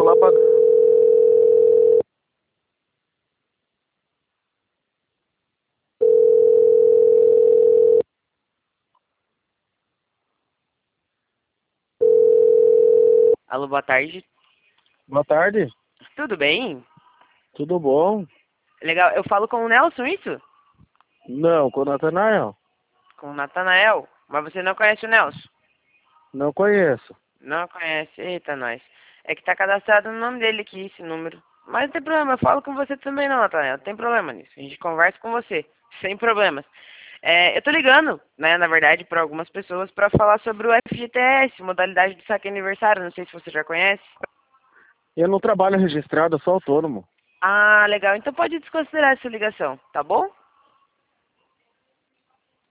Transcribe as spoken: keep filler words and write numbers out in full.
lá pra... Alô, boa tarde. Boa tarde, Tudo bem? tudo bom? Legal. Eu falo com o Nelson, isso? Não, com o Natanael. Com o Natanael. Mas você não conhece o Nelson? Não conheço. Não conhece? Eita, nós. É que tá cadastrado no nome dele aqui, esse número. Mas não tem problema, eu falo com você também não, Natanael. Não tem problema nisso. A gente conversa com você. Sem problemas. É, eu tô ligando, né, na verdade, para algumas pessoas para falar sobre o F G T S, modalidade de saque aniversário. Não sei se você já conhece. Eu não trabalho registrado, eu sou autônomo. Ah, legal. Então pode desconsiderar essa ligação, tá bom?